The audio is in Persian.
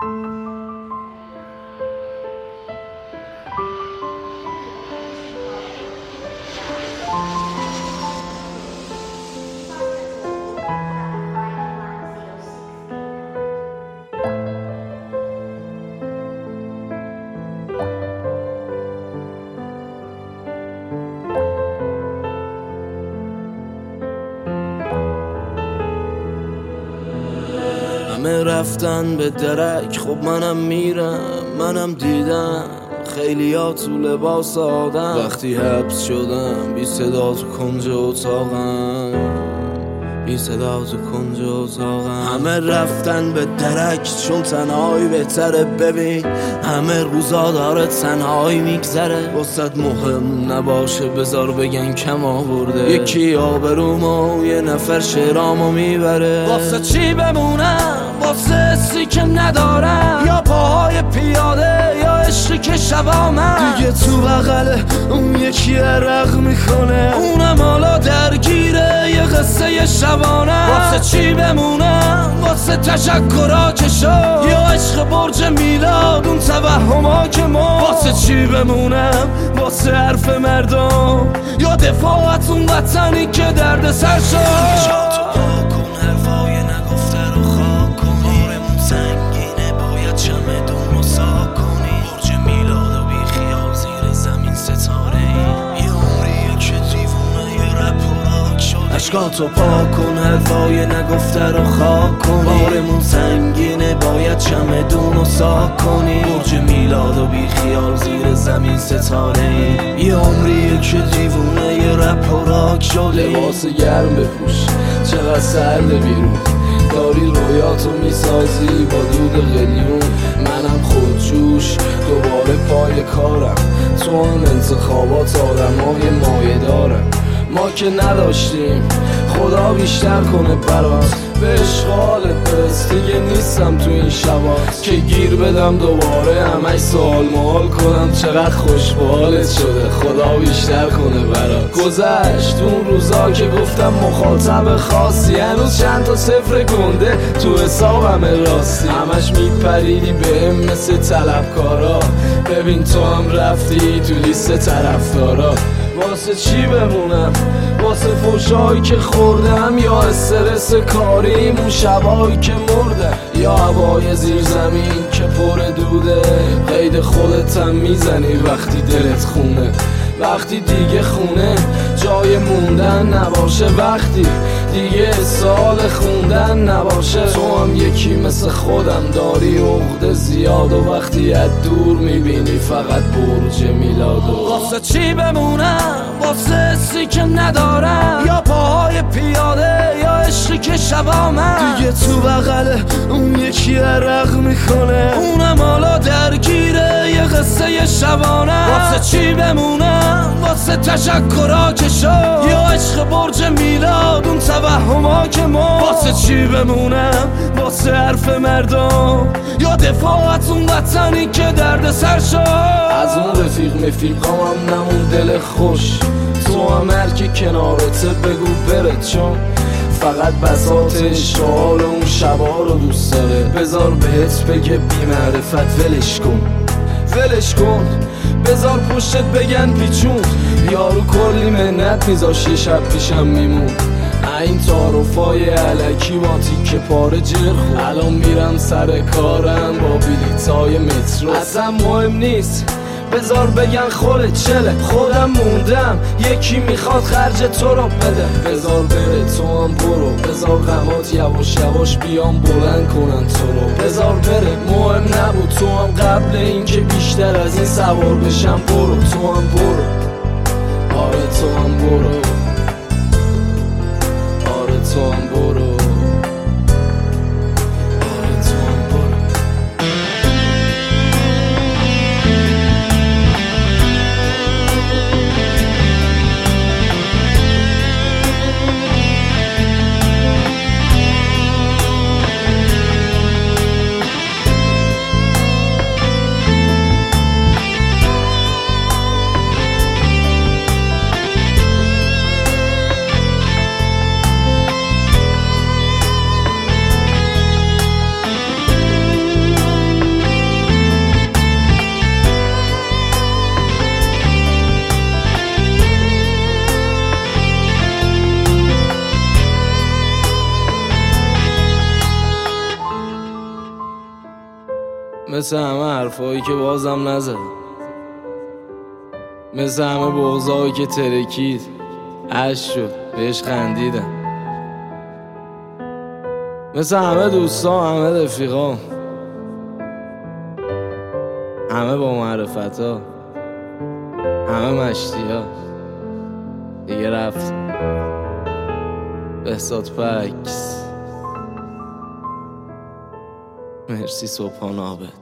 همه رفتن به درک، خب منم میرم، منم دیدم خیلی ها تو لباس آدم. وقتی حبس شدم بی صدا تو کنج اتاقم، بی صدا تو کنج اتاقم. همه رفتن به درک چون تنهایی بهتره. ببین همه روزا داره تنهایی میگذره. واسه مهم نباشه بذار بگن کم آورده. یکی آبرومو یه نفر شعرامو میبره. واسه چی بمونم واسه حسی که ندارم، یا پاهای پیاده یا عشقی که شبا من دیگه تو بغله اون یکی عرق میکنه، اونم حالا درگیره یه قصه شبانه. واسه چی بمونم واسه تشکرها که شد، یا عشق برج میلاد اون توهما که ما. واسه چی بمونم واسه حرف مردم، یا دفاعت اون وطنی که درد سر شد. اشکاتو پاک کن، حرفای نگفته رو خاک کنی. بارمون سنگینه باید چمدونو ساک کنی. برج میلاد و بی خیال زیر زمین ستاره. یه عمریه که دیوونه یه رپ و راک شده. لباس گرم بپوش چقدر سرده بیرون، داری رویاتو میسازی با دود قلیون. منم خودجوش دوباره پای کارم، تو هم انتخابات آدمای مایه دارم. ما که نداشتیم خدا بیشتر کنه برات. به اشغالت برس دیگه نیستم تو این شبات، که گیر بدم دوباره همش سوال محال کنم. چقدر خوش به حالت شده خدا بیشتر کنه برات. گذشت اون روزا که گفتم مخاطب خاصی، هنوز چند تا صفر گنده تو حسابم راستی. همش میپریدی بهم مثل طلبکارا، ببین تو هم رفتی تو لیست طرفدارا. واسه چی بمونم واسه فوشایی که خوردم، یا استرس کاریم اون شبایی که مردم، یا هوای زیر زمین که پر دوده. قید خودتم میزنی وقتی دلت خونه، وقتی دیگه خونه جای موندن نباشه، وقتی دیگه سال خوندن نباشه. تو هم یکی مثل خودم داری عقده زیاد، و وقتی از دور میبینی فقط برج میلادو. واسه چی بمونم واسه حسی که ندارم، یا پاهای پیاده یا عشقی که شبا من دیگه تو بغله اون یکی عرق میکنه، اونم حالا درگیره یه قصه شبانه. واسه چی بمونم واسه تشکرها که شد، یا عشق برج میلاد اون توهما که ما. واسه چی بمونم واسه حرف مردم، یا دفاعت اون وطنی که درد سر شد. از اون رفیقام هم نمون دل خوش، تو هم هر کی کنارته بگو بره، چون فقط بساط اشتغال اون شبا رو دوست داره. بذار بهت بگه بی معرفت ولش کن، ولش کن. بذار پشتت بگن پیچون، یارو کلی منت میذاش یه شب پیشم میمون. این تعارفای علکی با تیکه پاره جرخون. الان میرم سر کارم با بلیطای مترو، اصلا مهم نیست بذار بگن خودت چله. خودم موندم یکی میخواد خرج تو رو بده. بذار بره تو هم برو، بذار غمات یواش یواش بیام بلند کنن تو رو. بذار بره مهم نبود تو هم قبل این که بیشتر از این سوار بشم برو. تو هم برو، آره تو هم برو، آره تو هم برو. مثل همه حرفایی که بازم نزدم، مثل همه بغضایی که ترکید عشق شد بهش خندیدم، مثل همه دوستان، همه رفیقان، همه با معرفت ها، همه مشتی ها دیگه رفت. بهزاد فکس. مرسی صبحان آبد.